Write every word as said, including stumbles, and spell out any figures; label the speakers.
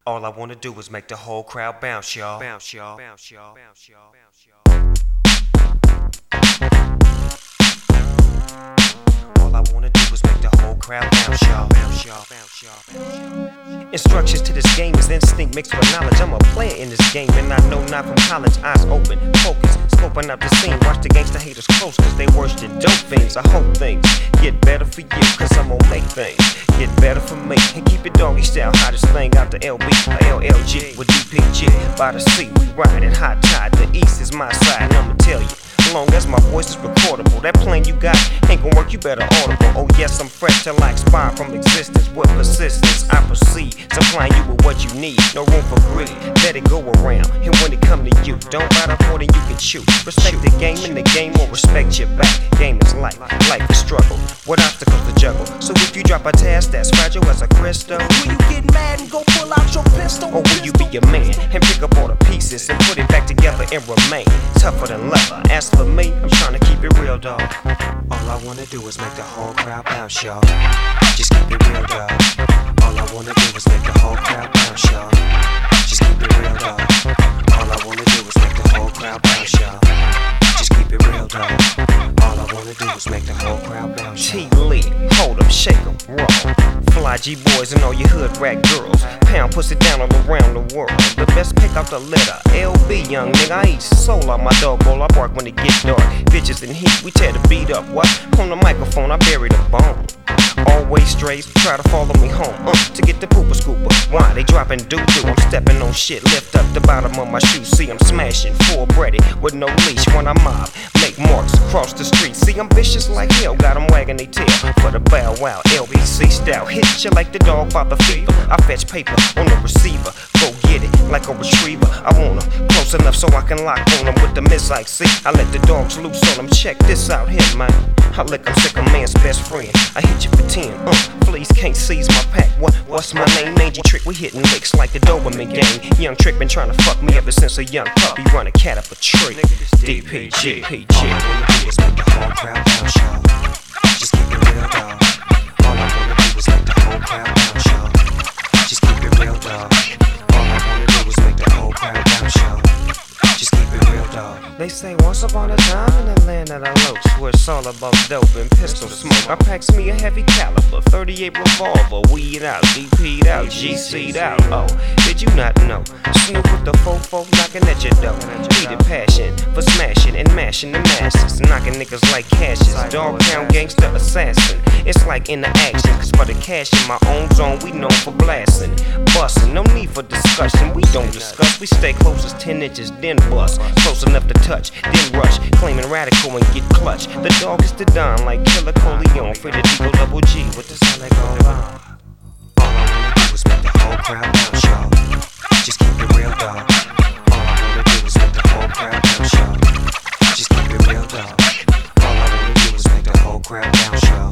Speaker 1: All I wanna do is make the whole crowd bounce, y'all. Bounce, y'all. Bounce, y'all. Bounce, y'all. Bounce, y'all. All I wanna do is make the whole crowd bounce, y'all. Bounce, y'all. Bounce, y'all. Bounce, y'all. Instructions to this game is instinct mixed with knowledge. I'm a player in this game and I know not from college. Eyes open, focus, scoping up the scene. Watch the gangsta haters close cause they worse than dope fiends. I hope things get better for you cause I'm gonna make things get better for me. And keep it doggy style, hottest thing out the L B, L L G with D P G. By the sea, we riding hot tide. The east is my side and I'ma tell you, long as my voice is recordable, that plan you got ain't gon' work, you better audible. Oh yes, I'm fresh till I expire from existence. With persistence, I proceed, supplying you with what you need. No room for greed, let it go around. And when it come to you, don't bite off more than you can chew. Respect the game and the game will respect your back. Game is life, life is struggle, with obstacles to juggle. So if you drop a task that's fragile as a crystal,
Speaker 2: will you get mad and go pull out your pistol?
Speaker 1: Or will you be a man and pick up all the pieces and put it back together and remain tougher than leather? As for me, I'm trying to keep it real, dawg. All I wanna do is make the whole crowd bounce, y'all. Just keep it real, dawg. All I wanna do is make the whole crowd bounce, y'all. Just keep it real, dawg. All I wanna do is make the whole crowd bounce, y'all. Just keep it real, dawg. All I wanna do is make the whole crowd bounce, y'all. T-Lee, hold 'em, shake 'em, roll. Fly G-boys and all your hood rat girls. Pound pussy down all around the world. The best pick out the litter. L B, young nigga, I eat soul out my dog bowl. I bark when it get dark. Bitches in heat, we tear the beat up. What? On the microphone, I bury the bone. Always strays, try to follow me home uh, to get the pooper scooper. Why they dropping doo-doo? I'm stepping on shit, lift up the bottom of my shoe. See, I'm smashing, full breaded with no leash when I mob. Make marks across the street. See, I'm vicious like hell, got them wagging they tail for the bow wow. L B C style, hit you like the dog by the fever. I fetch paper on the receiver, go get it like a retriever. I want 'em close enough so I can lock on them with the missile. See, I let the dogs loose on them. Check this out here, man. I lick 'em sick, a man's best friend. I hit you for ten, uh, fleas can't seize my pack. What, what's my name? Mangy Trick, we hitting licks like the Doberman gang. Young Trick been trying to fuck me ever since a young puppy. Run a cat up a tree. D P G, P G. All I wanna do is make the whole crowd bounce, y'all. Just keep it real, dawg. All I wanna do is make the whole crowd bounce, y'all. Just keep it real, dawg. All I wanna do is make the whole crowd bounce, y'all. Just keep it real, dawg. They say once upon a time in the land of the lokes, where it's all about dope and pistol smoke. I packs me a heavy caliber, thirty-eight revolver, weed out, D P'd out, G C'd out. Oh, did you not know? Snoop with the fofo knocking at your door. Needed passion for smashing and mashing the masses, knocking niggas like cashes. Dog pound gangster assassin. It's like in the action, cause for the cash in my own zone, we known for blasting, busting. No need for discussion, we don't discuss. We stay close as ten inches, then bust. Close enough to touch, then rush, claiming radical and get clutch. The dog is the don like Killer Coleon, for the Deagle Double G. What the hell they go on? All I wanna do is make the whole crowd bounce, y'all. Just keep it real, dawg. All I wanna do is make the whole crowd bounce, y'all. Just keep it real, dawg. All I wanna do is make the whole crowd bounce, y'all.